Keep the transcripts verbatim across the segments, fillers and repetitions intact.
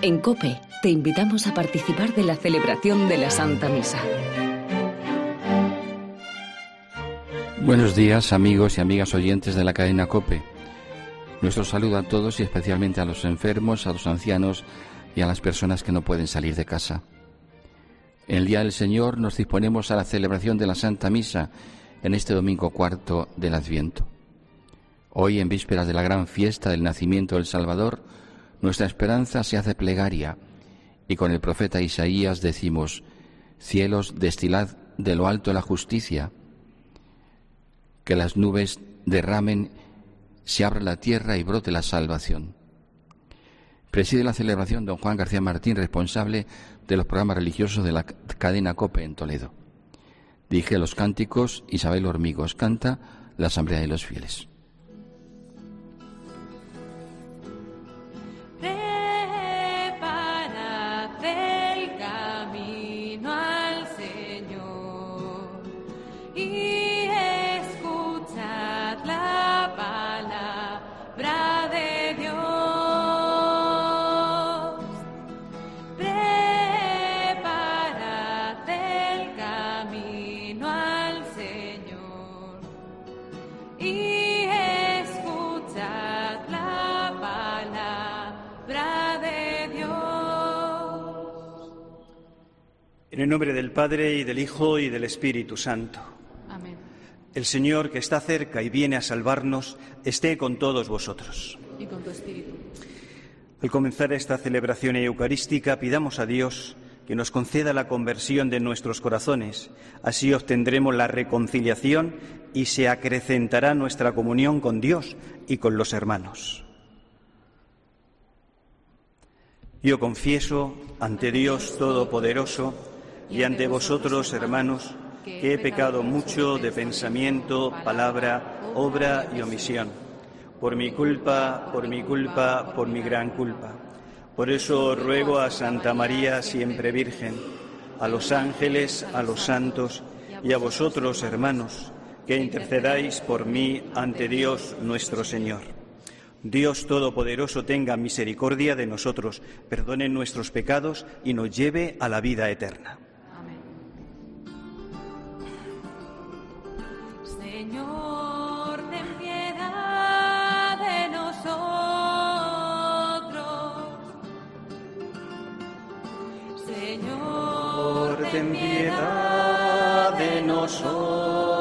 En COPE te invitamos a participar de la celebración de la Santa Misa. Buenos días, amigos y amigas oyentes de la cadena COPE. Nuestro saludo a todos y especialmente a los enfermos, a los ancianos y a las personas que no pueden salir de casa. En el Día del Señor nos disponemos a la celebración de la Santa Misa en este domingo cuarto del Adviento. Hoy, en vísperas de la gran fiesta del nacimiento del Salvador, nuestra esperanza se hace plegaria y con el profeta Isaías decimos: cielos, destilad de lo alto la justicia, que las nubes derramen, se abra la tierra y brote la salvación. Preside la celebración don Juan García Martín, responsable de los programas religiosos de la cadena COPE en Toledo. Dirige los cánticos Isabel Hormigos, canta la Asamblea de los Fieles. En el nombre del Padre, y del Hijo, y del Espíritu Santo. Amén. El Señor, que está cerca y viene a salvarnos, esté con todos vosotros. Y con tu espíritu. Al comenzar esta celebración eucarística, pidamos a Dios que nos conceda la conversión de nuestros corazones. Así obtendremos la reconciliación y se acrecentará nuestra comunión con Dios y con los hermanos. Yo confieso ante Dios Todopoderoso y ante vosotros, hermanos, que he pecado mucho de pensamiento, palabra, obra y omisión. Por mi culpa, por mi culpa, por mi gran culpa. Por eso ruego a Santa María, siempre Virgen, a los ángeles, a los santos y a vosotros, hermanos, que intercedáis por mí ante Dios nuestro Señor. Dios Todopoderoso tenga misericordia de nosotros, perdone nuestros pecados y nos lleve a la vida eterna. Amén. Señor, ten piedad de nosotros. Señor, ten piedad de nosotros.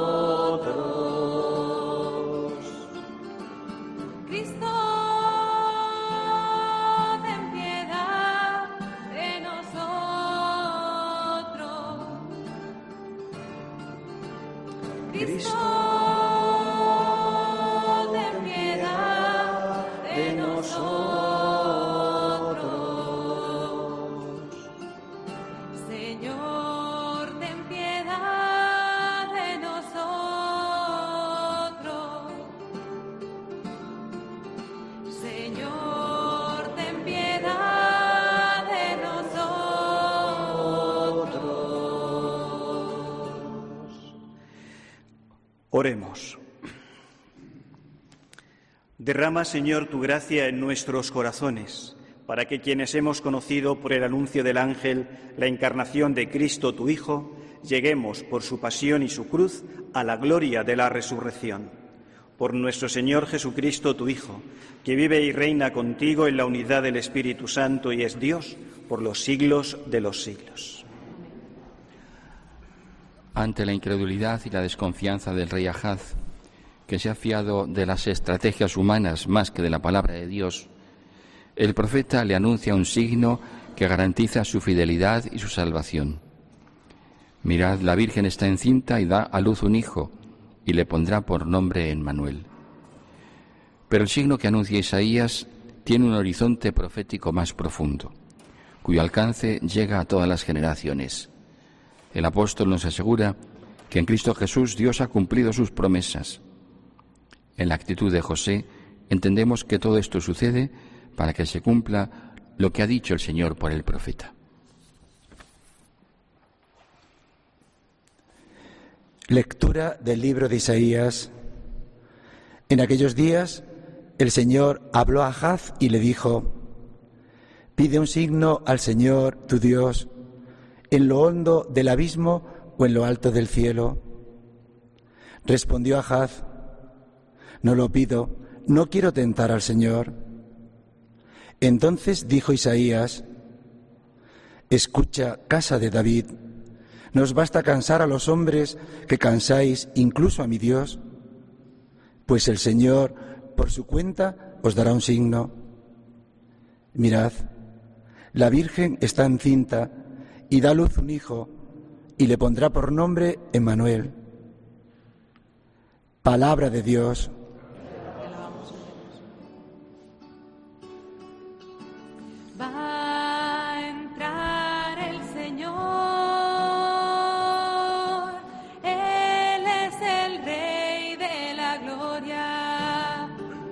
Oremos. Derrama, Señor, tu gracia en nuestros corazones, para que quienes hemos conocido por el anuncio del ángel la encarnación de Cristo, tu Hijo, lleguemos por su pasión y su cruz a la gloria de la resurrección. Por nuestro Señor Jesucristo, tu Hijo, que vive y reina contigo en la unidad del Espíritu Santo y es Dios por los siglos de los siglos. Ante la incredulidad y la desconfianza del rey Ahaz, que se ha fiado de las estrategias humanas más que de la palabra de Dios, el profeta le anuncia un signo que garantiza su fidelidad y su salvación. Mirad, la Virgen está encinta y da a luz un hijo, y le pondrá por nombre Emmanuel. Pero el signo que anuncia Isaías tiene un horizonte profético más profundo, cuyo alcance llega a todas las generaciones. El apóstol nos asegura que en Cristo Jesús Dios ha cumplido sus promesas. En la actitud de José entendemos que todo esto sucede para que se cumpla lo que ha dicho el Señor por el profeta. Lectura del libro de Isaías. En aquellos días el Señor habló a Ahaz y le dijo: Pide un signo al Señor, tu Dios, en lo hondo del abismo o en lo alto del cielo. Respondió Ahaz: no lo pido, no quiero tentar al Señor. Entonces dijo Isaías: escucha, casa de David, ¿no os basta cansar a los hombres que cansáis incluso a mi Dios? Pues el Señor, por su cuenta, os dará un signo. Mirad, la Virgen está encinta y da a luz un hijo, y le pondrá por nombre Emmanuel. Palabra de Dios. Va a entrar el Señor, Él es el Rey de la gloria.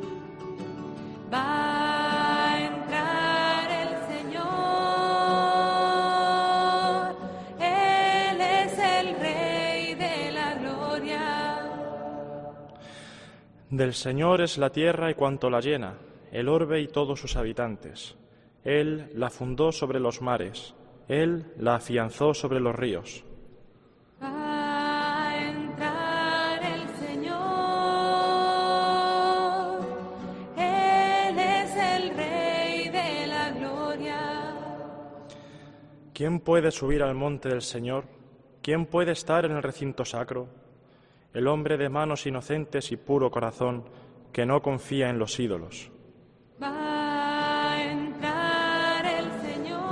Va a entrar el Señor, Él es el Rey de la gloria. Del Señor es la tierra y cuanto la llena, el orbe y todos sus habitantes. Él la fundó sobre los mares, Él la afianzó sobre los ríos. Va a entrar el Señor, Él es el Rey de la gloria. ¿Quién puede subir al monte del Señor? ¿Quién puede estar en el recinto sacro? El hombre de manos inocentes y puro corazón, que no confía en los ídolos. Va a entrar el Señor,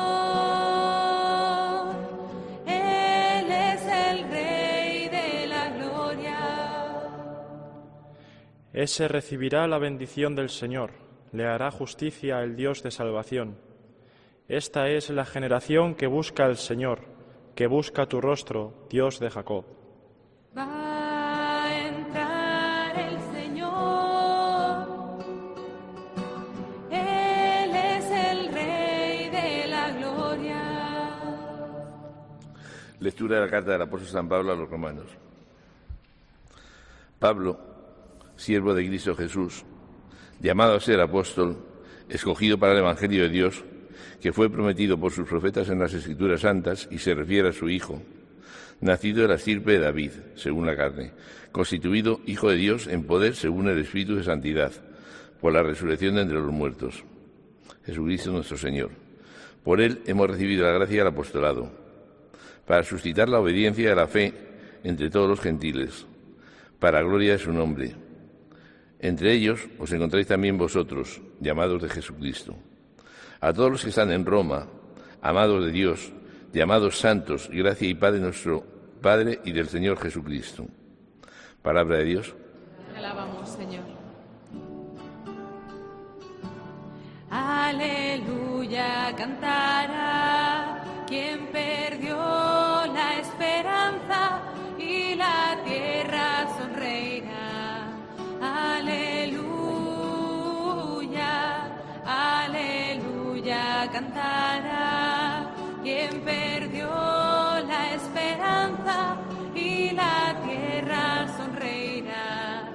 Él es el Rey de la gloria. Ese recibirá la bendición del Señor, le hará justicia el Dios de salvación. Esta es la generación que busca al Señor, que busca tu rostro, Dios de Jacob. Va a entrar el Señor, Él es el Rey de la gloria. Lectura de la carta del apóstol San Pablo a los romanos. Pablo, siervo de Cristo Jesús, llamado a ser apóstol, escogido para el Evangelio de Dios, que fue prometido por sus profetas en las Escrituras Santas y se refiere a su Hijo, nacido de la estirpe de David, según la carne, constituido Hijo de Dios en poder según el Espíritu de Santidad, por la resurrección de entre los muertos, Jesucristo nuestro Señor. Por Él hemos recibido la gracia del apostolado, para suscitar la obediencia y la fe entre todos los gentiles, para gloria de su nombre. Entre ellos os encontráis también vosotros, llamados de Jesucristo. A todos los que están en Roma, amados de Dios, llamados santos, gracia y paz de nuestro Padre y del Señor Jesucristo. Palabra de Dios. Te alabamos, Señor. Aleluya, cantará quien perdió la esperanza y la tierra sonreirá. Aleluya, aleluya, cantará quien perdió la esperanza y la tierra sonreirá.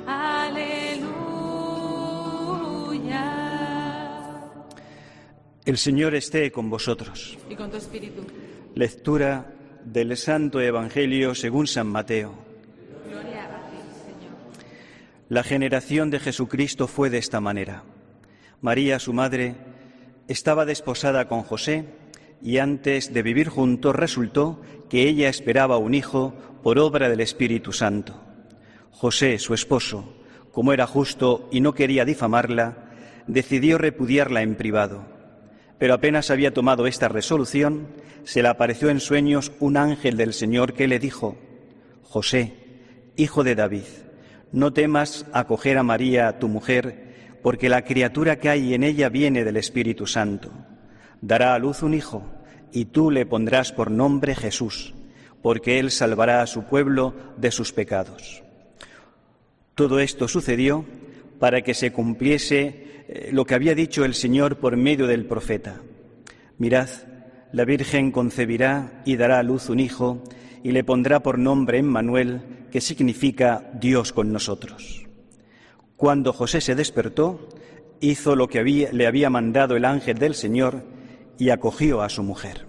Aleluya. El Señor esté con vosotros. Y con tu espíritu. Lectura del Santo Evangelio según San Mateo. Gloria a ti, Señor. La generación de Jesucristo fue de esta manera. María, su madre, estaba desposada con José, y antes de vivir juntos resultó que ella esperaba un hijo por obra del Espíritu Santo. José, su esposo, como era justo y no quería difamarla, decidió repudiarla en privado. Pero apenas había tomado esta resolución, se le apareció en sueños un ángel del Señor que le dijo: José, hijo de David, no temas acoger a María, tu mujer, porque la criatura que hay en ella viene del Espíritu Santo. Dará a luz un hijo, y tú le pondrás por nombre Jesús, porque él salvará a su pueblo de sus pecados. Todo esto sucedió para que se cumpliese eh, lo que había dicho el Señor por medio del profeta. Mirad, la Virgen concebirá y dará a luz un hijo, y le pondrá por nombre Emmanuel, que significa Dios con nosotros. Cuando José se despertó, hizo lo que había, le había mandado el ángel del Señor y acogió a su mujer.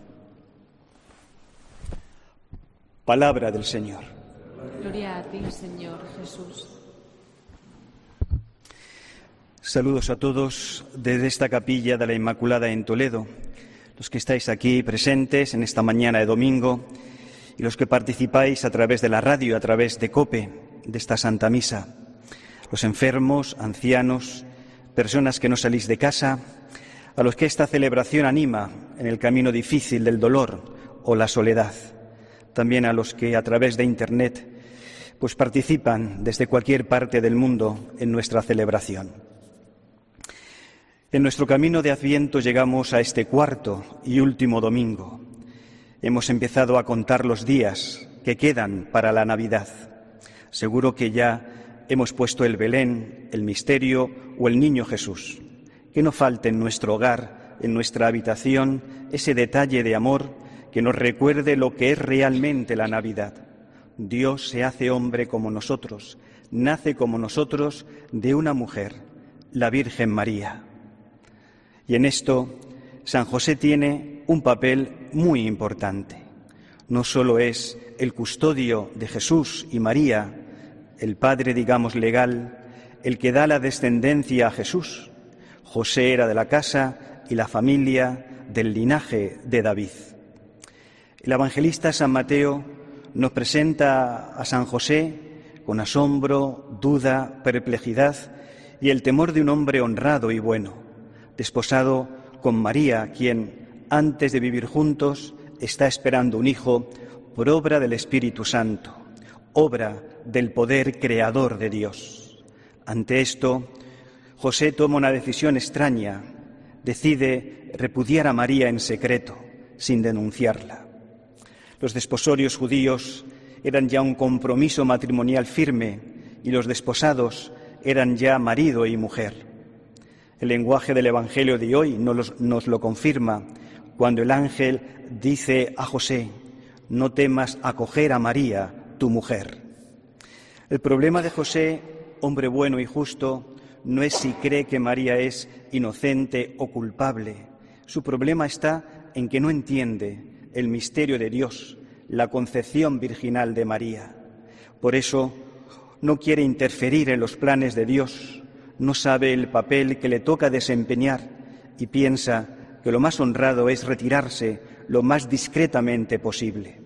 Palabra del Señor. Gloria a ti, Señor Jesús. Saludos a todos desde esta capilla de la Inmaculada en Toledo, los que estáis aquí presentes en esta mañana de domingo y los que participáis a través de la radio, a través de COPE, de esta Santa Misa, los enfermos, ancianos, personas que no salís de casa, a los que esta celebración anima en el camino difícil del dolor o la soledad, también a los que a través de Internet pues participan desde cualquier parte del mundo en nuestra celebración. En nuestro camino de Adviento llegamos a este cuarto y último domingo. Hemos empezado a contar los días que quedan para la Navidad. Seguro que ya hemos puesto el Belén, el misterio o el niño Jesús. Que no falte en nuestro hogar, en nuestra habitación, ese detalle de amor que nos recuerde lo que es realmente la Navidad. Dios se hace hombre como nosotros, nace como nosotros de una mujer, la Virgen María. Y en esto San José tiene un papel muy importante. No solo es el custodio de Jesús y María, el padre, digamos, legal, el que da la descendencia a Jesús. José era de la casa y la familia del linaje de David. El evangelista San Mateo nos presenta a San José con asombro, duda, perplejidad y el temor de un hombre honrado y bueno, desposado con María, quien, antes de vivir juntos, está esperando un hijo por obra del Espíritu Santo, obra del poder creador de Dios. Ante esto, José toma una decisión extraña, decide repudiar a María en secreto, sin denunciarla. Los desposorios judíos eran ya un compromiso matrimonial firme y los desposados eran ya marido y mujer. El lenguaje del Evangelio de hoy nos, nos lo confirma cuando el ángel dice a José: no temas acoger a María, tu mujer. El problema de José, hombre bueno y justo, no es si cree que María es inocente o culpable. Su problema está en que no entiende el misterio de Dios, la concepción virginal de María. Por eso no quiere interferir en los planes de Dios, no sabe el papel que le toca desempeñar y piensa que lo más honrado es retirarse lo más discretamente posible.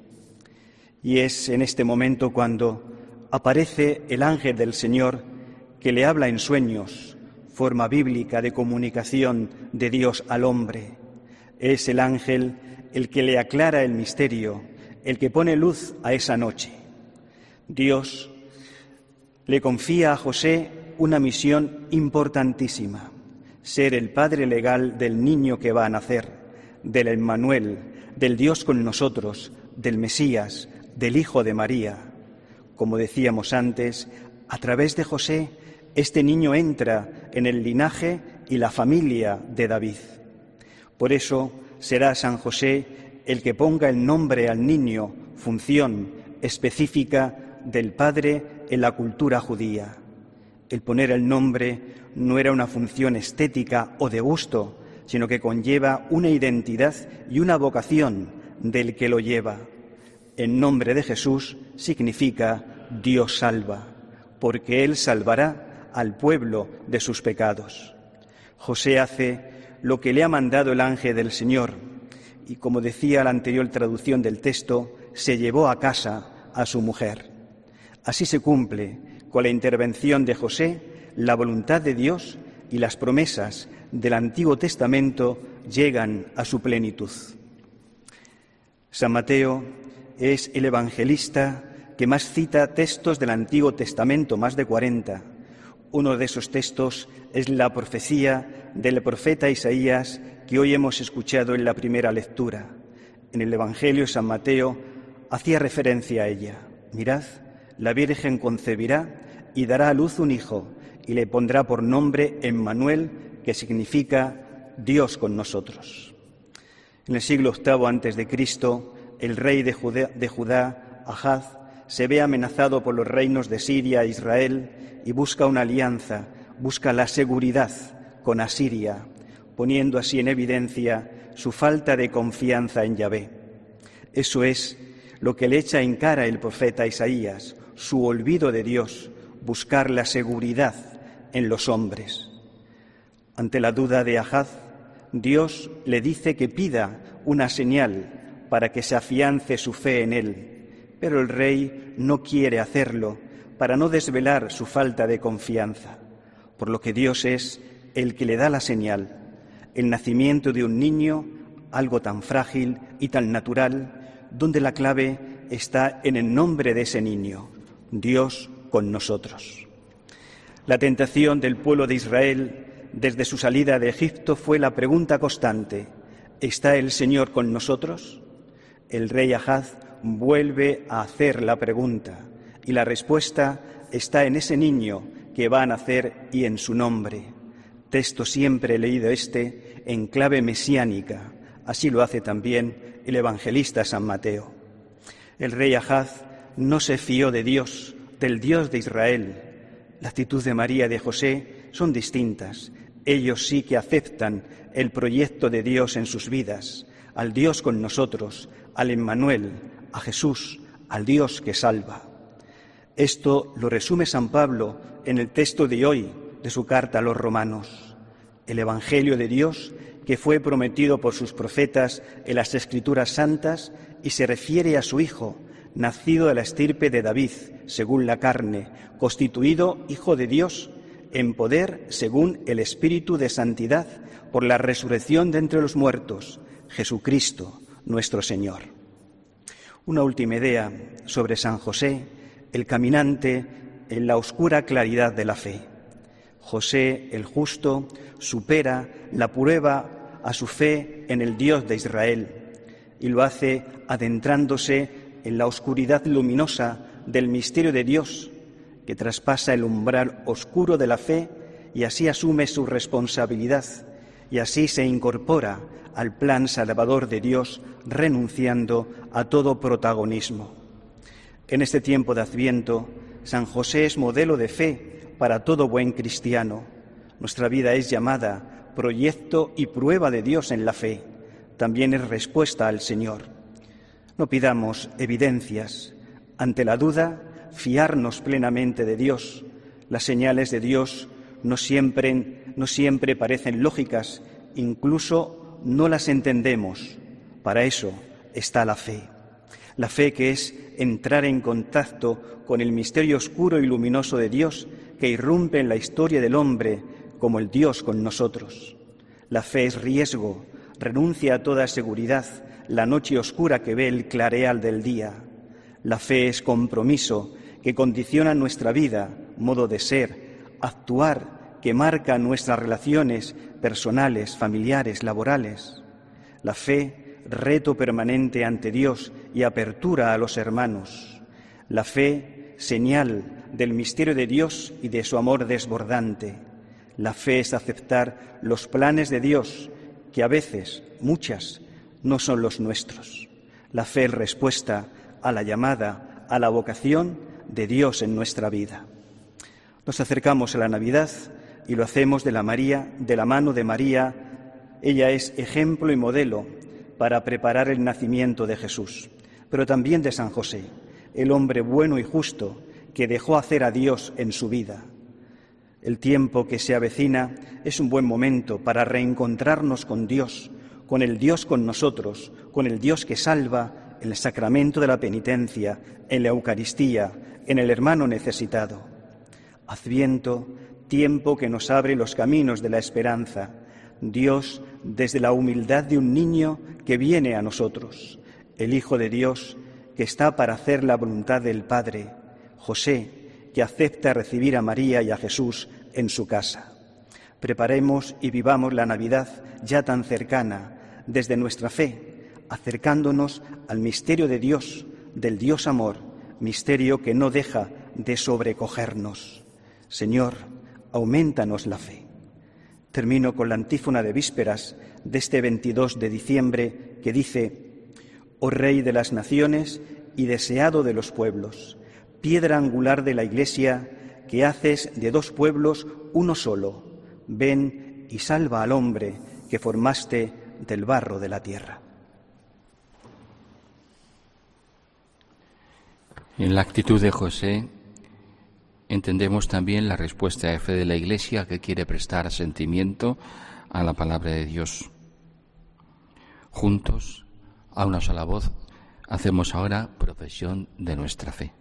Y es en este momento cuando aparece el ángel del Señor que le habla en sueños, forma bíblica de comunicación de Dios al hombre. Es el ángel el que le aclara el misterio, el que pone luz a esa noche. Dios le confía a José una misión importantísima: ser el padre legal del niño que va a nacer, del Emmanuel, del Dios con nosotros, del Mesías, del Hijo de María. Como decíamos antes, a través de José, este niño entra en el linaje y la familia de David. Por eso será San José el que ponga el nombre al niño, función específica del padre en la cultura judía. El poner el nombre no era una función estética o de gusto, sino que conlleva una identidad y una vocación del que lo lleva. En nombre de Jesús significa Dios salva, porque Él salvará al pueblo de sus pecados. José hace lo que le ha mandado el ángel del Señor y, como decía la anterior traducción del texto, se llevó a casa a su mujer. Así se cumple con la intervención de José la voluntad de Dios y las promesas del Antiguo Testamento llegan a su plenitud. San Mateo es el evangelista que más cita textos del Antiguo Testamento, más de cuarenta. Uno de esos textos es la profecía del profeta Isaías que hoy hemos escuchado en la primera lectura. En el Evangelio San Mateo hacía referencia a ella. Mirad, la Virgen concebirá y dará a luz un hijo y le pondrá por nombre Emmanuel, que significa Dios con nosotros. En el siglo octavo antes de Cristo, el rey de Judá, de Judá, Ahaz, se ve amenazado por los reinos de Siria e Israel y busca una alianza, busca la seguridad con Asiria, poniendo así en evidencia su falta de confianza en Yahvé. Eso es lo que le echa en cara el profeta Isaías, su olvido de Dios, buscar la seguridad en los hombres. Ante la duda de Ahaz, Dios le dice que pida una señal para que se afiance su fe en él, pero el rey no quiere hacerlo para no desvelar su falta de confianza, por lo que Dios es el que le da la señal, el nacimiento de un niño, algo tan frágil y tan natural, donde la clave está en el nombre de ese niño, Dios con nosotros. La tentación del pueblo de Israel desde su salida de Egipto fue la pregunta constante: ¿está el Señor con nosotros? El rey Ahaz vuelve a hacer la pregunta y la respuesta está en ese niño que va a nacer y en su nombre. Texto siempre leído este en clave mesiánica, así lo hace también el evangelista San Mateo. El rey Ahaz no se fió de Dios, del Dios de Israel. La actitud de María y de José son distintas. Ellos sí que aceptan el proyecto de Dios en sus vidas, al Dios con nosotros, al Emmanuel, a Jesús, al Dios que salva. Esto lo resume San Pablo en el texto de hoy de su carta a los romanos. El Evangelio de Dios, que fue prometido por sus profetas en las Escrituras santas y se refiere a su Hijo, nacido de la estirpe de David, según la carne, constituido Hijo de Dios, en poder según el Espíritu de Santidad, por la resurrección de entre los muertos, Jesucristo, nuestro Señor. Una última idea sobre San José, el caminante en la oscura claridad de la fe. José, el justo, supera la prueba a su fe en el Dios de Israel y lo hace adentrándose en la oscuridad luminosa del misterio de Dios, que traspasa el umbral oscuro de la fe y así asume su responsabilidad y así se incorpora al plan salvador de Dios, renunciando a todo protagonismo. En este tiempo de Adviento, San José es modelo de fe para todo buen cristiano. Nuestra vida es llamada proyecto y prueba de Dios en la fe. También es respuesta al Señor. No pidamos evidencias. Ante la duda, fiarnos plenamente de Dios. Las señales de Dios no siempre, no siempre parecen lógicas, incluso no las entendemos. Para eso está la fe. La fe que es entrar en contacto con el misterio oscuro y luminoso de Dios que irrumpe en la historia del hombre como el Dios con nosotros. La fe es riesgo, renuncia a toda seguridad, la noche oscura que ve el clareal del día. La fe es compromiso que condiciona nuestra vida, modo de ser, actuar, que marca nuestras relaciones personales, familiares, laborales. La fe, reto permanente ante Dios y apertura a los hermanos. La fe, señal del misterio de Dios y de su amor desbordante. La fe es aceptar los planes de Dios, que a veces, muchas, no son los nuestros. La fe es respuesta a la llamada, a la vocación de Dios en nuestra vida. Nos acercamos a la Navidad y lo hacemos de la María, de la mano de María. Ella es ejemplo y modelo para preparar el nacimiento de Jesús, pero también de San José, el hombre bueno y justo que dejó hacer a Dios en su vida. El tiempo que se avecina es un buen momento para reencontrarnos con Dios, con el Dios con nosotros, con el Dios que salva en el sacramento de la penitencia, en la Eucaristía, en el hermano necesitado. Adviento, tiempo que nos abre los caminos de la esperanza. Dios, desde la humildad de un niño que viene a nosotros, el Hijo de Dios que está para hacer la voluntad del Padre, José, que acepta recibir a María y a Jesús en su casa. Preparemos y vivamos la Navidad ya tan cercana desde nuestra fe, acercándonos al misterio de Dios, del Dios amor, misterio que no deja de sobrecogernos. Señor, aumentanos la fe. Termino con la antífona de vísperas de este veintidós de diciembre que dice: Oh Rey de las naciones y deseado de los pueblos, piedra angular de la Iglesia, que haces de dos pueblos uno solo, ven y salva al hombre que formaste del barro de la tierra. En la actitud de José entendemos también la respuesta de fe de la Iglesia, que quiere prestar asentimiento a la palabra de Dios. Juntos, a una sola voz, hacemos ahora profesión de nuestra fe.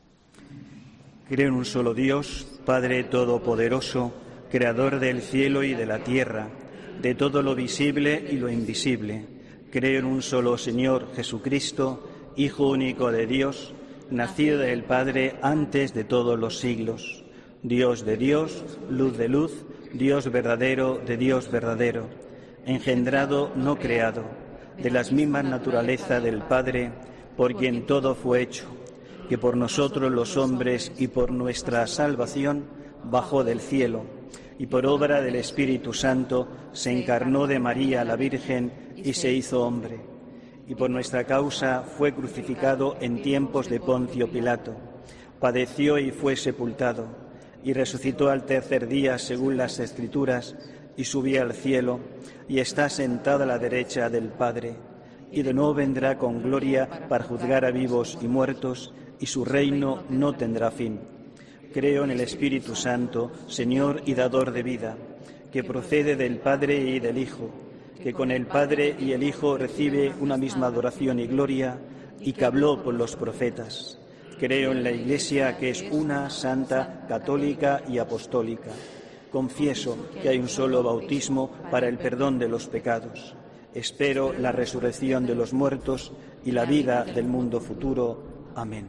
Creo en un solo Dios, Padre Todopoderoso, Creador del cielo y de la tierra, de todo lo visible y lo invisible. Creo en un solo Señor Jesucristo, Hijo único de Dios, nacido del Padre antes de todos los siglos, Dios de Dios, luz de luz, Dios verdadero de Dios verdadero, engendrado, no creado, de las mismas naturalezas del Padre, por quien todo fue hecho, que por nosotros los hombres y por nuestra salvación bajó del cielo, y por obra del Espíritu Santo se encarnó de María la Virgen y se hizo hombre, y por nuestra causa fue crucificado en tiempos de Poncio Pilato, padeció y fue sepultado, y resucitó al tercer día según las Escrituras, y subió al cielo, y está sentado a la derecha del Padre, y de nuevo vendrá con gloria para juzgar a vivos y muertos, y su reino no tendrá fin. Creo en el Espíritu Santo, Señor y dador de vida, que procede del Padre y del Hijo, que con el Padre y el Hijo recibe una misma adoración y gloria, y que habló por los profetas. Creo en la Iglesia, que es una, santa, católica y apostólica. Confieso que hay un solo bautismo para el perdón de los pecados. Espero la resurrección de los muertos y la vida del mundo futuro. Amén.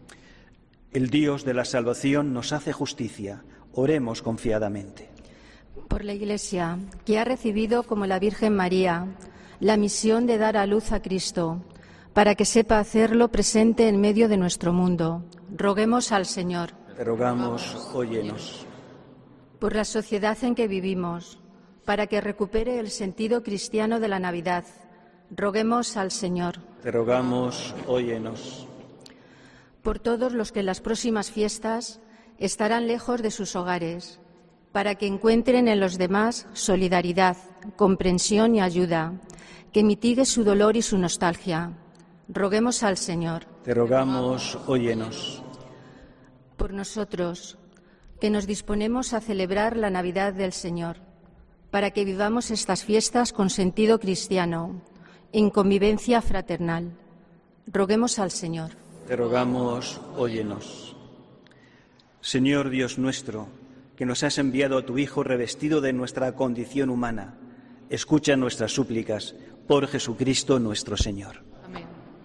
El Dios de la salvación nos hace justicia. Oremos confiadamente. Por la Iglesia, que ha recibido como la Virgen María la misión de dar a luz a Cristo, para que sepa hacerlo presente en medio de nuestro mundo, roguemos al Señor. Te rogamos, óyenos. Por la sociedad en que vivimos, para que recupere el sentido cristiano de la Navidad, roguemos al Señor. Te rogamos, óyenos. Por todos los que en las próximas fiestas estarán lejos de sus hogares, para que encuentren en los demás solidaridad, comprensión y ayuda, que mitigue su dolor y su nostalgia. Roguemos al Señor. Te rogamos, óyenos. Por nosotros, que nos disponemos a celebrar la Navidad del Señor, para que vivamos estas fiestas con sentido cristiano, en convivencia fraternal. Roguemos al Señor. Te rogamos, óyenos. Señor Dios nuestro, que nos has enviado a tu Hijo revestido de nuestra condición humana, escucha nuestras súplicas por Jesucristo nuestro Señor. Amén.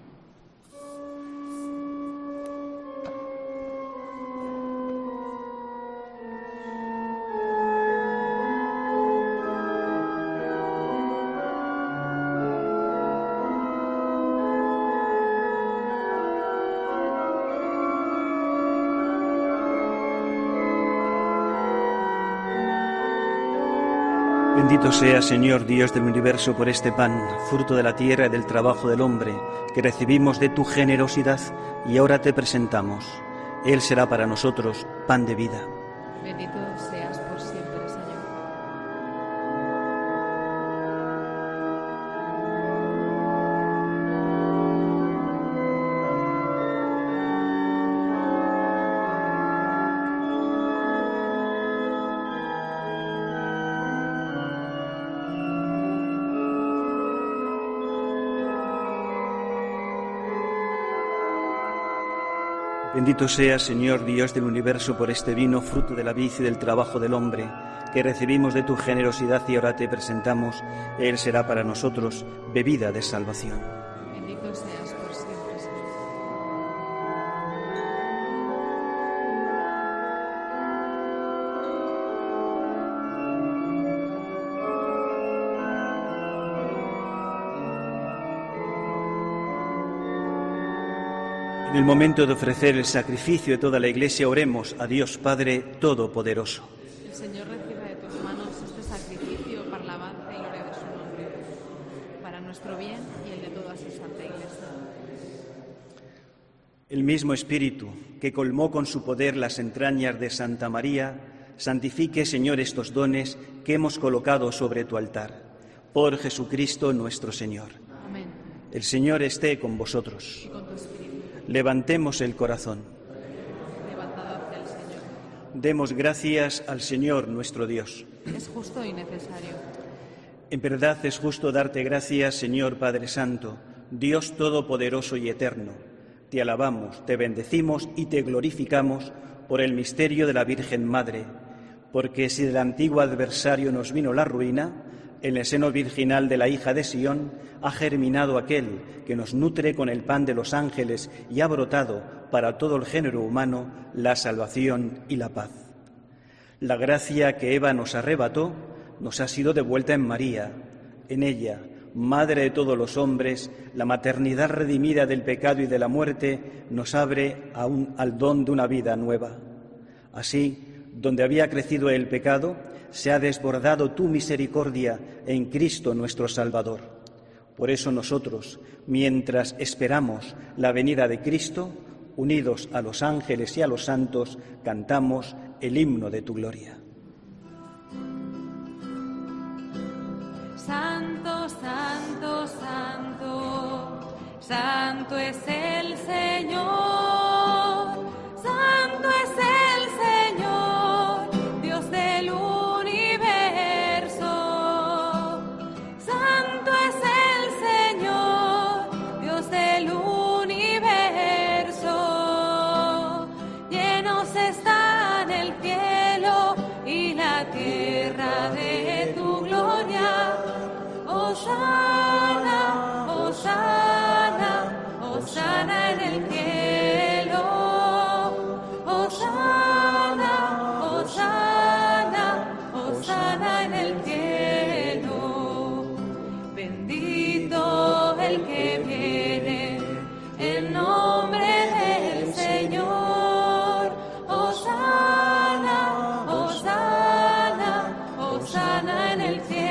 Bendito sea, Señor Dios del universo, por este pan, fruto de la tierra y del trabajo del hombre, que recibimos de tu generosidad y ahora te presentamos. Él será para nosotros pan de vida. Bendito seas por siempre, Señor. Bendito sea, Señor Dios del universo, por este vino, fruto de la vid y del trabajo del hombre, que recibimos de tu generosidad y ahora te presentamos. Él será para nosotros bebida de salvación. Bendito seas por siempre, Señor. En el momento de ofrecer el sacrificio de toda la Iglesia, oremos a Dios Padre Todopoderoso. El Señor reciba de tus manos este sacrificio para la alabanza y gloria de su nombre, para nuestro bien y el de toda su santa Iglesia. El mismo Espíritu que colmó con su poder las entrañas de Santa María, santifique, Señor, estos dones que hemos colocado sobre tu altar. Por Jesucristo nuestro Señor. Amén. El Señor esté con vosotros. Y con tu espíritu. Levantemos el corazón. Levantado hacia el Señor. Demos gracias al Señor nuestro Dios. Es justo y necesario. En verdad es justo darte gracias, Señor Padre Santo, Dios Todopoderoso y Eterno. Te alabamos, te bendecimos y te glorificamos por el misterio de la Virgen Madre, porque si del antiguo adversario nos vino la ruina, en el seno virginal de la hija de Sión ha germinado aquel que nos nutre con el pan de los ángeles y ha brotado para todo el género humano la salvación y la paz. La gracia que Eva nos arrebató nos ha sido devuelta en María. En ella, Madre de todos los hombres, la maternidad redimida del pecado y de la muerte nos abre a un, al don de una vida nueva. Así, donde había crecido el pecado, se ha desbordado tu misericordia en Cristo nuestro Salvador. Por eso nosotros, mientras esperamos la venida de Cristo, unidos a los ángeles y a los santos, cantamos el himno de tu gloria. Santo, santo, santo, santo es el Señor, santo es el Señor, Dios del universo. Santo es el Señor, Dios del universo. Llenos están el cielo y la tierra de tu gloria. Hosana, hosana, hosana en el cielo. Hosana, hosana, hosana en el cielo. Bendito el que viene en nombre del Señor. Hosana, hosana, hosana en el cielo.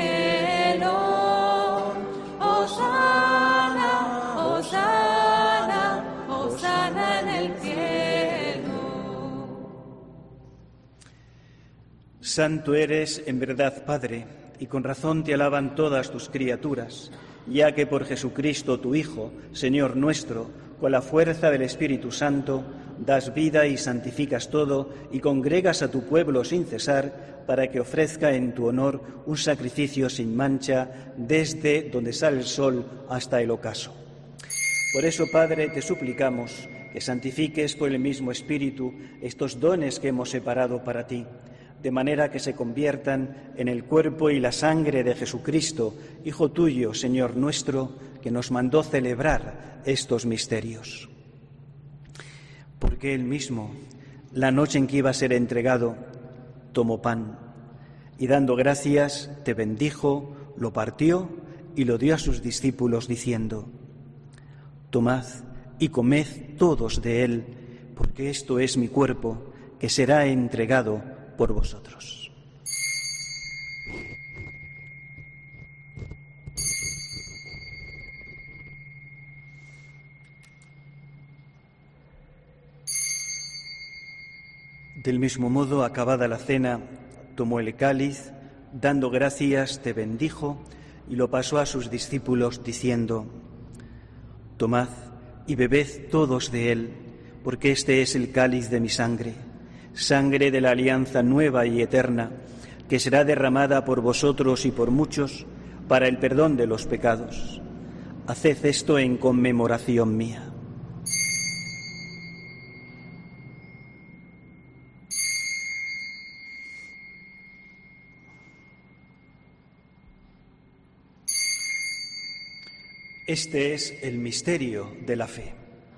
Santo eres en verdad, Padre, y con razón te alaban todas tus criaturas, ya que por Jesucristo, tu Hijo, Señor nuestro, con la fuerza del Espíritu Santo, das vida y santificas todo, y congregas a tu pueblo sin cesar, para que ofrezca en tu honor un sacrificio sin mancha, desde donde sale el sol hasta el ocaso. Por eso, Padre, te suplicamos que santifiques por el mismo Espíritu estos dones que hemos separado para ti, de manera que se conviertan en el cuerpo y la sangre de Jesucristo, Hijo tuyo, Señor nuestro, que nos mandó celebrar estos misterios. Porque Él mismo, la noche en que iba a ser entregado, tomó pan y dando gracias, te bendijo, lo partió y lo dio a sus discípulos diciendo: Tomad y comed todos de él, porque esto es mi cuerpo, que será entregado por vosotros. Del mismo modo, acabada la cena, tomó el cáliz, dando gracias, te bendijo y lo pasó a sus discípulos diciendo: Tomad y bebed todos de él, porque este es el cáliz de mi sangre, sangre de la alianza nueva y eterna, que será derramada por vosotros y por muchos para el perdón de los pecados. Haced esto en conmemoración mía. Este es el misterio de la fe.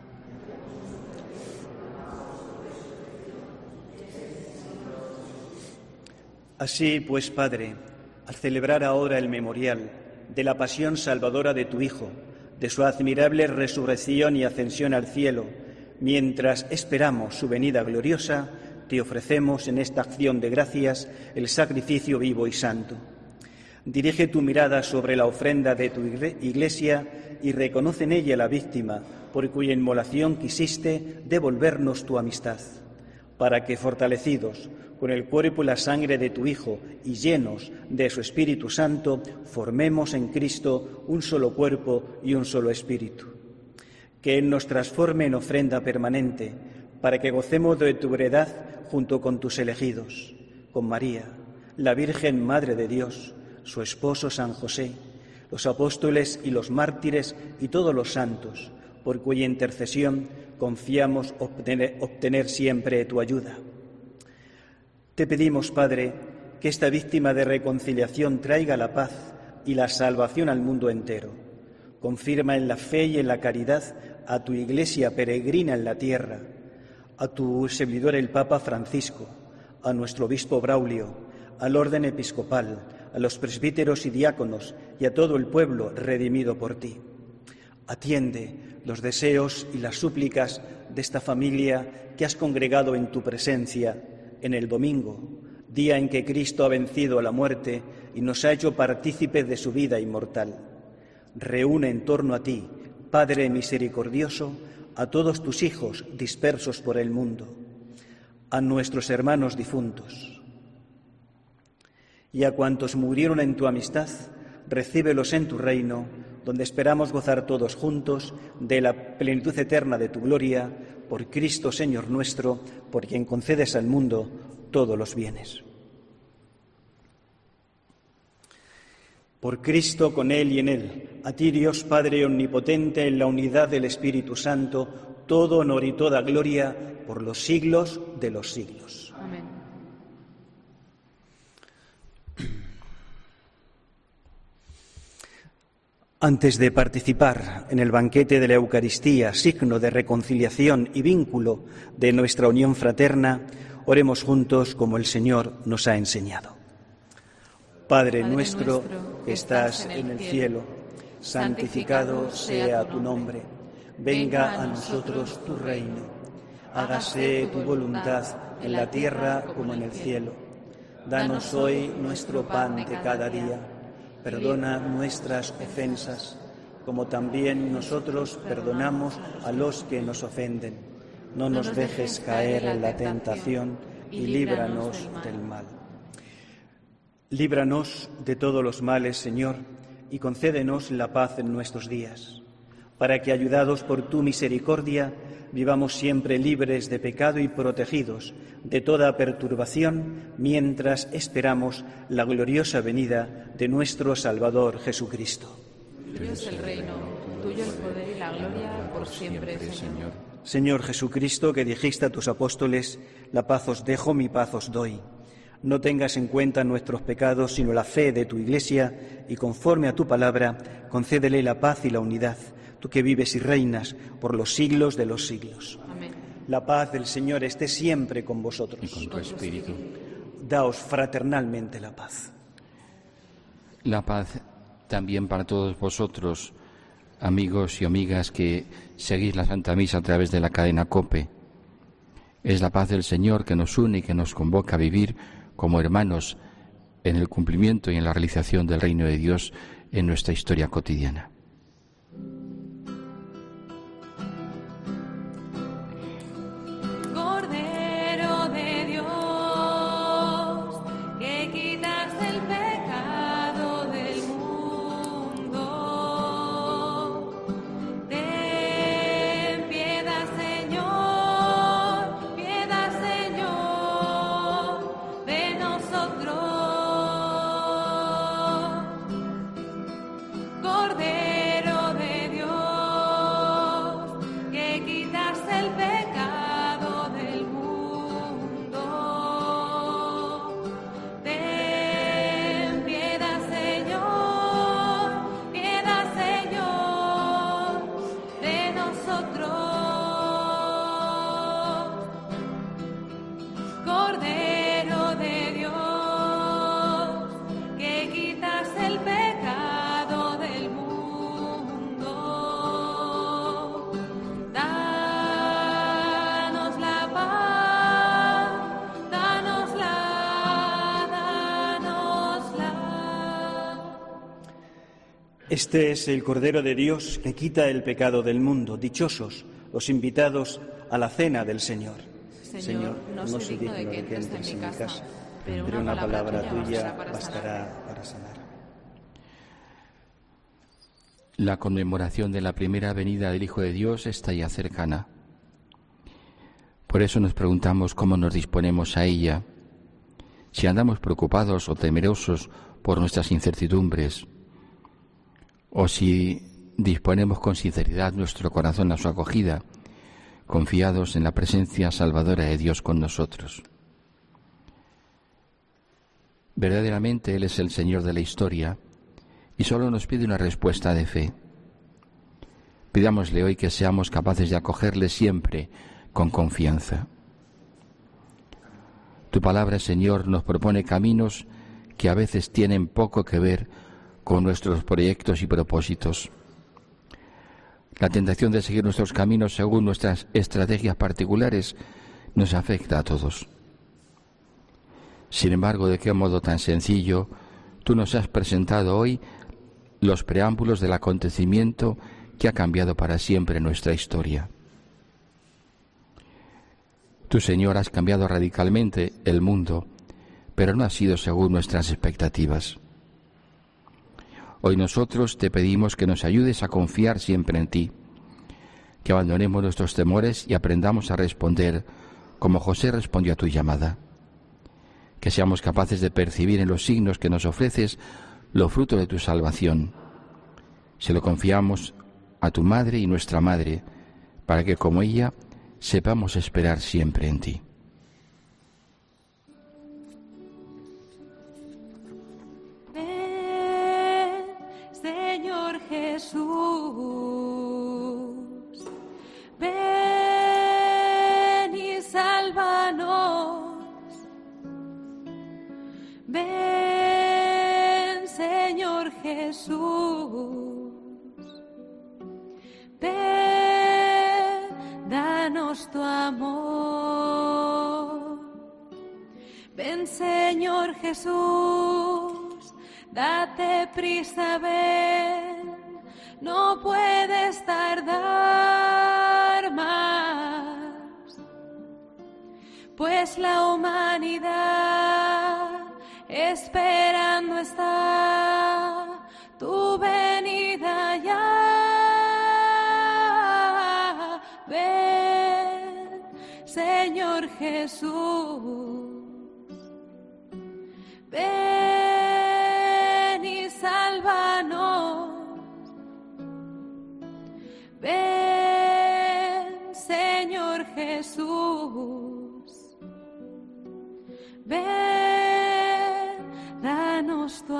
Así pues, Padre, al celebrar ahora el memorial de la pasión salvadora de tu Hijo, de su admirable resurrección y ascensión al cielo, mientras esperamos su venida gloriosa, te ofrecemos en esta acción de gracias el sacrificio vivo y santo. Dirige tu mirada sobre la ofrenda de tu Iglesia y reconoce en ella la víctima por cuya inmolación quisiste devolvernos tu amistad. para que, fortalecidos con el cuerpo y la sangre de tu Hijo y llenos de su Espíritu Santo, formemos en Cristo un solo cuerpo y un solo espíritu. Que Él nos transforme en ofrenda permanente, para que gocemos de tu heredad junto con tus elegidos, con María, la Virgen Madre de Dios, su esposo San José, los apóstoles y los mártires y todos los santos, por cuya intercesión confiamos obtener, obtener siempre tu ayuda. Te pedimos, Padre, que esta víctima de reconciliación traiga la paz y la salvación al mundo entero. Confirma en la fe y en la caridad a tu Iglesia peregrina en la tierra, a tu servidor el Papa Francisco, a nuestro obispo Braulio, al orden episcopal, a los presbíteros y diáconos y a todo el pueblo redimido por ti. Atiende los deseos y las súplicas de esta familia que has congregado en tu presencia en el domingo, día en que Cristo ha vencido a la muerte y nos ha hecho partícipes de su vida inmortal. Reúne en torno a ti, Padre misericordioso, a todos tus hijos dispersos por el mundo, a nuestros hermanos difuntos y a cuantos murieron en tu amistad, recíbelos en tu reino, donde esperamos gozar todos juntos de la plenitud eterna de tu gloria, por Cristo Señor nuestro, por quien concedes al mundo todos los bienes. Por Cristo, con Él y en Él, a ti Dios Padre omnipotente, en la unidad del Espíritu Santo, todo honor y toda gloria por los siglos de los siglos. Amén. Antes de participar en el banquete de la Eucaristía, signo de reconciliación y vínculo de nuestra unión fraterna, oremos juntos como el Señor nos ha enseñado. Padre, Padre nuestro que estás en el cielo, santificado sea tu nombre. Venga a nosotros tu reino. Hágase tu voluntad en la tierra como en el cielo. Danos hoy nuestro pan de cada día. Perdona nuestras ofensas, como también nosotros perdonamos a los que nos ofenden. No nos dejes caer en la tentación y líbranos del mal. Líbranos de todos los males, Señor, y concédenos la paz en nuestros días, para que, ayudados por tu misericordia, vivamos siempre libres de pecado y protegidos de toda perturbación, mientras esperamos la gloriosa venida de nuestro Salvador Jesucristo. Tuyo es el reino, tuyo el poder y la gloria por siempre, Señor. Señor Jesucristo, que dijiste a tus apóstoles, la paz os dejo, mi paz os doy. No tengas en cuenta nuestros pecados, sino la fe de tu Iglesia, y conforme a tu palabra, concédele la paz y la unidad, tú que vives y reinas por los siglos de los siglos. Amén. La paz del Señor esté siempre con vosotros. Y con tu espíritu. Daos fraternalmente la paz. La paz también para todos vosotros, amigos y amigas que seguís la Santa Misa a través de la cadena COPE. Es la paz del Señor que nos une y que nos convoca a vivir como hermanos en el cumplimiento y en la realización del reino de Dios en nuestra historia cotidiana. Cordero de Dios, que quitas el pecado del mundo, ten piedad, Señor, piedad, Señor, de nosotros. Cordero de Dios, que quitas el pecado del mundo, ten piedad, Señor, piedad, Señor, de nosotros. Cordero de Dios, que quitas el pecado del mundo, danos la paz, danosla, danosla. Este es el Cordero de Dios que quita el pecado del mundo. Dichosos los invitados a la cena del Señor. Señor, no soy digno de que entres en mi casa, pero una palabra tuya bastará para sanar. La conmemoración de la primera venida del Hijo de Dios está ya cercana. Por eso nos preguntamos cómo nos disponemos a ella, si andamos preocupados o temerosos por nuestras incertidumbres, o si disponemos con sinceridad nuestro corazón a su acogida, confiados en la presencia salvadora de Dios con nosotros. Verdaderamente Él es el Señor de la historia y solo nos pide una respuesta de fe. Pidámosle hoy que seamos capaces de acogerle siempre con confianza. Tu palabra, Señor, nos propone caminos que a veces tienen poco que ver con nuestros proyectos y propósitos. La tentación de seguir nuestros caminos según nuestras estrategias particulares nos afecta a todos. Sin embargo, de qué modo tan sencillo tú nos has presentado hoy los preámbulos del acontecimiento que ha cambiado para siempre nuestra historia. Tú, Señor, has cambiado radicalmente el mundo, pero no ha sido según nuestras expectativas. Hoy nosotros te pedimos que nos ayudes a confiar siempre en ti, que abandonemos nuestros temores y aprendamos a responder como José respondió a tu llamada, que seamos capaces de percibir en los signos que nos ofreces lo fruto de tu salvación. Se lo confiamos a tu Madre y nuestra Madre, para que como ella sepamos esperar siempre en ti. Ven, Señor Jesús, ven y sálvanos. Ven, Señor Jesús, ven, danos tu amor. Ven, Señor Jesús, date prisa, ven, no puedes tardar más, pues la humanidad esperando está tu venida ya. Ven, Señor Jesús, ven y sálvanos. Ven, Señor Jesús, ven, danos tu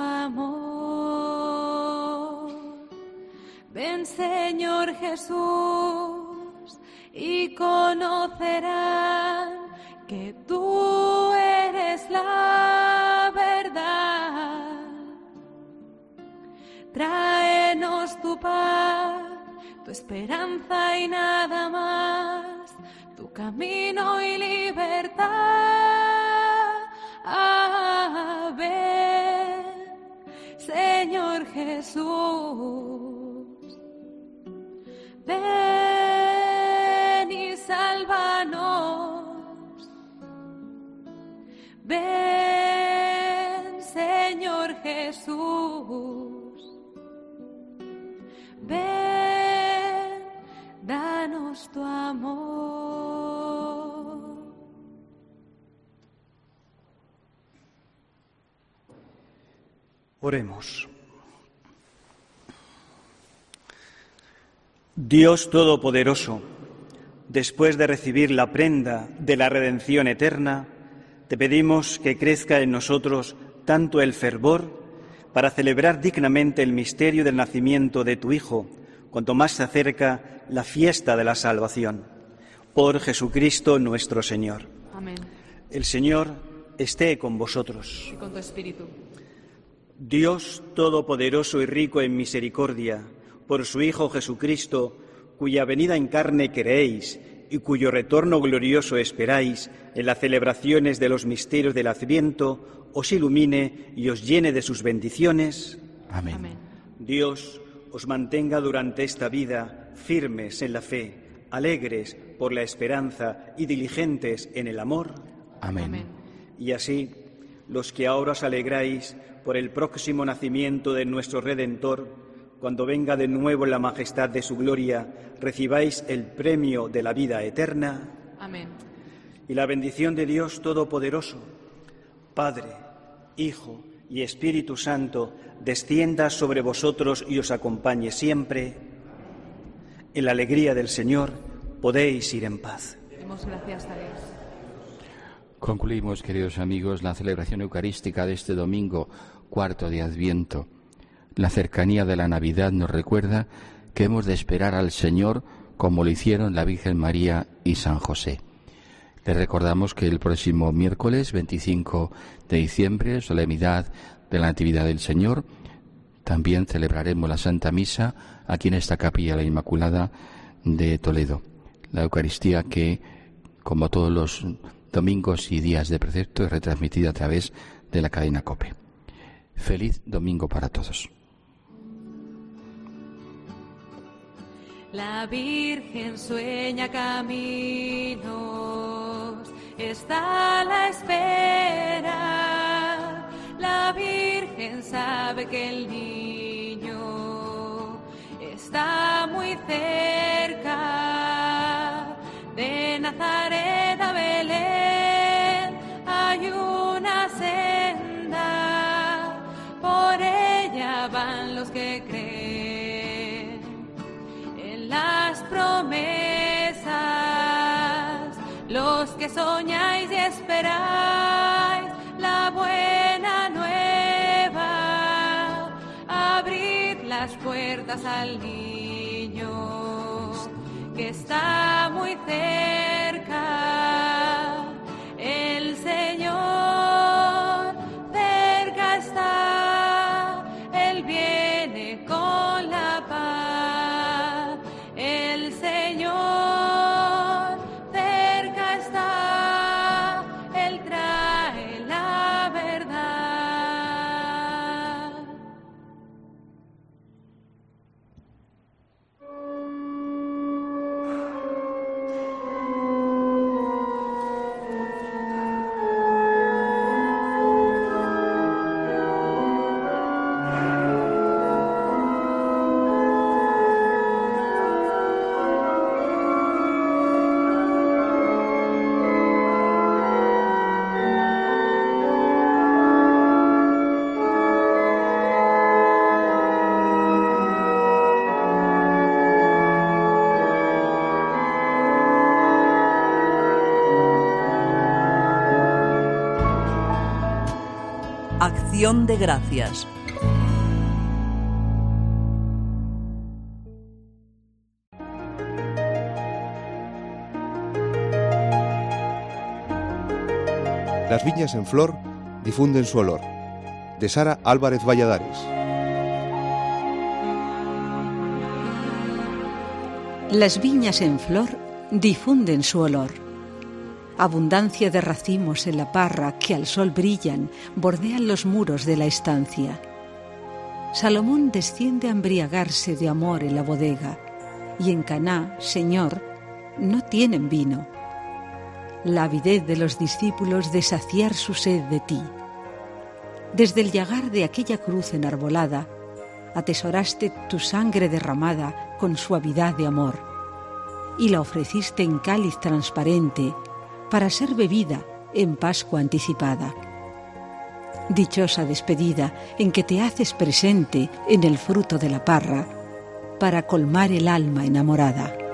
amor. Ven, Señor Jesús, y conocerán que tú eres la verdad. Tráenos tu paz, tu esperanza y nada más, tu camino y libertad. Ah, ven, Señor Jesús, ven y sálvanos. Ven, Señor Jesús, ven, danos tu amor. Oremos. Dios Todopoderoso, después de recibir la prenda de la redención eterna, te pedimos que crezca en nosotros tanto el fervor para celebrar dignamente el misterio del nacimiento de tu Hijo, cuanto más se acerca la fiesta de la salvación. Por Jesucristo nuestro Señor. Amén. El Señor esté con vosotros. Y con tu espíritu. Dios Todopoderoso y rico en misericordia, por su Hijo Jesucristo, cuya venida en carne creéis y cuyo retorno glorioso esperáis en las celebraciones de los misterios del Adviento, os ilumine y os llene de sus bendiciones. Amén. Amén. Dios os mantenga durante esta vida firmes en la fe, alegres por la esperanza y diligentes en el amor. Amén. Amén. Y así, los que ahora os alegráis por el próximo nacimiento de nuestro Redentor, cuando venga de nuevo en la majestad de su gloria, recibáis el premio de la vida eterna. Amén. Y la bendición de Dios Todopoderoso, Padre, Hijo y Espíritu Santo, descienda sobre vosotros y os acompañe siempre. En la alegría del Señor podéis ir en paz. Demos gracias a Dios. Concluimos, queridos amigos, la celebración eucarística de este domingo, cuarto de Adviento. La cercanía de la Navidad nos recuerda que hemos de esperar al Señor como lo hicieron la Virgen María y San José. Les recordamos que el próximo miércoles veinticinco de diciembre, solemnidad de la Natividad del Señor, también celebraremos la Santa Misa aquí en esta Capilla de la Inmaculada de Toledo. La Eucaristía que, como todos los domingos y días de precepto, es retransmitida a través de la cadena COPE. Feliz domingo para todos. La Virgen sueña caminos, está a la espera. La Virgen sabe que el niño está muy cerca. De Nazaret a Belén hay una senda, por ella van los que creen en las promesas, los que soñáis y esperáis la buena nueva, abrid las puertas al niño que está muy cerca. El Señor cerca está, Él viene con la paz. El Señor cerca está, Él trae la verdad. Acción de Gracias. Las viñas en flor difunden su olor. De Sara Álvarez Valladares. Las viñas en flor difunden su olor. Abundancia de racimos en la parra que al sol brillan, bordean los muros de la estancia. Salomón desciende a embriagarse de amor en la bodega, y en Caná, Señor, no tienen vino. La avidez de los discípulos de saciar su sed de ti. Desde el llagar de aquella cruz enarbolada, atesoraste tu sangre derramada con suavidad de amor, y la ofreciste en cáliz transparente para ser bebida en Pascua anticipada. Dichosa despedida en que te haces presente en el fruto de la parra para colmar el alma enamorada.